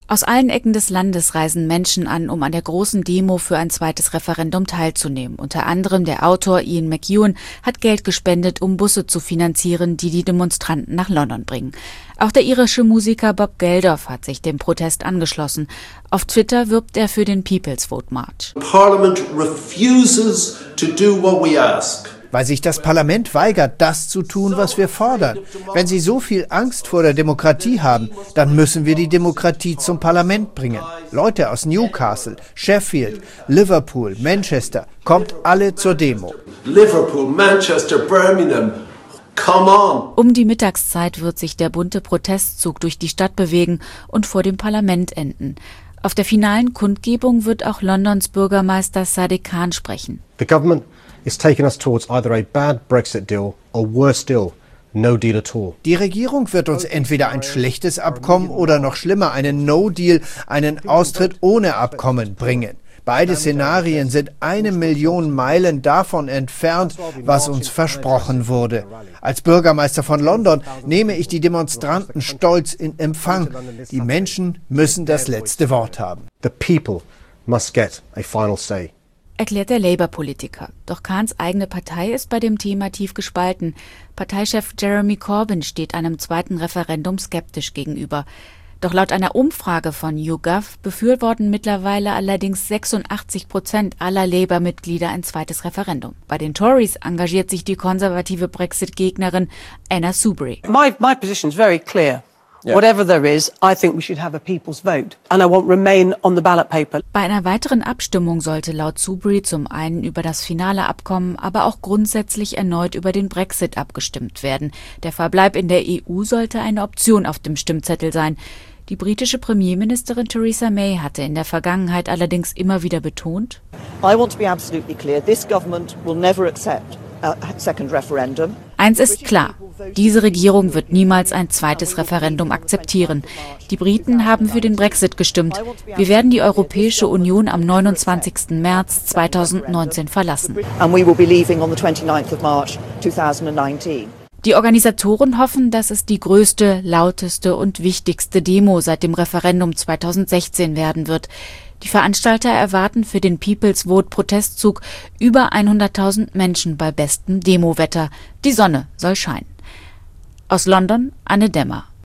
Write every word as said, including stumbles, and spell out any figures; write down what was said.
Aus allen Ecken des Landes reisen Menschen an, um an der großen Demo für ein zweites Referendum teilzunehmen. Unter anderem der Autor Ian McEwan hat Geld gespendet, um Busse zu finanzieren, die die Demonstranten nach London bringen. Auch der irische Musiker Bob Geldof hat sich dem Protest angeschlossen. Auf Twitter wirbt er für den People's Vote March. Parliament refuses to do what we ask. Weil sich das Parlament weigert, das zu tun, was wir fordern. Wenn sie so viel Angst vor der Demokratie haben, dann müssen wir die Demokratie zum Parlament bringen. Leute aus Newcastle, Sheffield, Liverpool, Manchester, kommt alle zur Demo. Liverpool, Manchester, Birmingham, come on! Um die Mittagszeit wird sich der bunte Protestzug durch die Stadt bewegen und vor dem Parlament enden. Auf der finalen Kundgebung wird auch Londons Bürgermeister Sadiq Khan sprechen. The government is taking us towards either a bad Brexit deal or worse still, no deal at all. Die Regierung wird uns entweder ein schlechtes Abkommen oder noch schlimmer einen No-Deal, einen Austritt ohne Abkommen bringen. Beide Szenarien sind eine Million Meilen davon entfernt, was uns versprochen wurde. Als Bürgermeister von London nehme ich die Demonstranten stolz in Empfang. Die Menschen müssen das letzte Wort haben. The people must get a final say. Erklärt der Labour-Politiker. Doch Khans eigene Partei ist bei dem Thema tief gespalten. Parteichef Jeremy Corbyn steht einem zweiten Referendum skeptisch gegenüber. Doch laut einer Umfrage von YouGov befürworten mittlerweile allerdings sechsundachtzig Prozent aller Labour-Mitglieder ein zweites Referendum. Bei den Tories engagiert sich die konservative Brexit-Gegnerin Anna Soubry. My, my position is very clear. Yeah. Whatever there is, I think we should have a people's vote. And I want Remain on the ballot paper. Bei einer weiteren Abstimmung sollte laut Soubry zum einen über das finale Abkommen, aber auch grundsätzlich erneut über den Brexit abgestimmt werden. Der Verbleib in der E U sollte eine Option auf dem Stimmzettel sein. Die britische Premierministerin Theresa May hatte in der Vergangenheit allerdings immer wieder betont: I want to be absolutely clear. This government will never accept a second referendum. Eins ist klar, diese Regierung wird niemals ein zweites Referendum akzeptieren. Die Briten haben für den Brexit gestimmt. Wir werden die Europäische Union am neunundzwanzigsten März zweitausendneunzehn verlassen. And we will be leaving on the twenty-ninth of March two thousand nineteen. Die Organisatoren hoffen, dass es die größte, lauteste und wichtigste Demo seit dem Referendum zweitausendsechzehn werden wird. Die Veranstalter erwarten für den People's Vote Protestzug über hunderttausend Menschen bei bestem Demowetter. Die Sonne soll scheinen. Aus London, Anne Demmer.